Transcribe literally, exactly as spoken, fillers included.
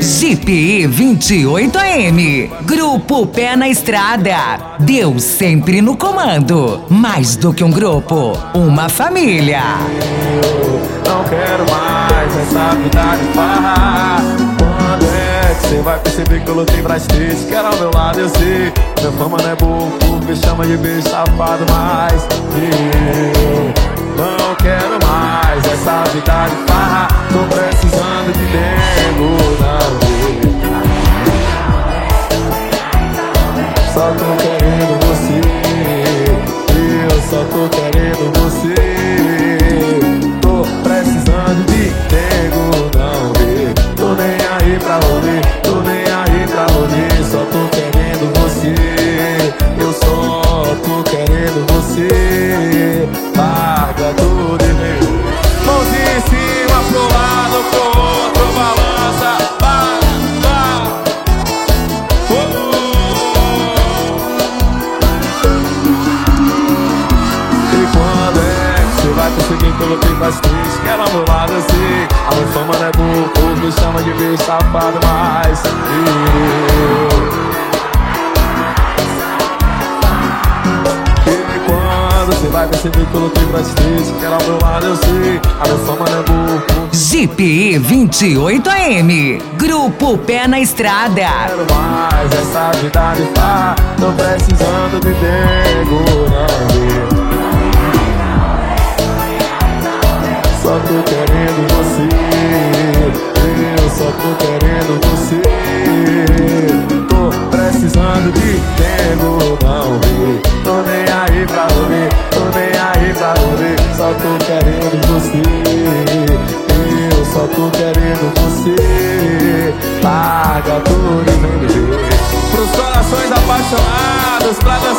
Jeep I vinte e oito A M. Grupo Pé na Estrada. Deus sempre no comando. Mais do que um grupo, uma família. Eu não quero mais essa vida de farra. Quando é que você vai perceber que eu lutei pra ter? Se quer ao meu lado eu sei. Minha fama não é boa, me chama de beijo safado, mas eu não quero mais essa vida de farra. Tô precisando de tempo, não. Só tô querendo você, eu só tô querendo você. Tô precisando de tempo, não vê. Tô nem aí pra rolê, tô nem aí pra rolê. Só tô querendo você, eu só tô querendo você. Larga tudo e vem. Mãozinha em cima, pro lado, pro outro, balança. Vai, vai. Oh. Vai conseguir que eu lutei bastante. Quero ao meu lado, eu sei. A minha fama não é boa, o povo me chama de beijo safado, mas eu... E quando você vai perceber que eu lutei bastante. Quero ao meu lado, eu sei. A minha fama não é boa, o povo... Jeep I vinte e oito A M. Grupo Pé na Estrada. Quero mais essa vida de farra. Tô precisando de tempo, não. Só tô querendo você, eu só tô querendo você. Tô precisando de tempo, não vê. Tô nem aí pra rolê, tô nem aí pra rolê. Só tô querendo você, eu só tô querendo você. Larga tudo e vem ver. Pros corações apaixonados, pra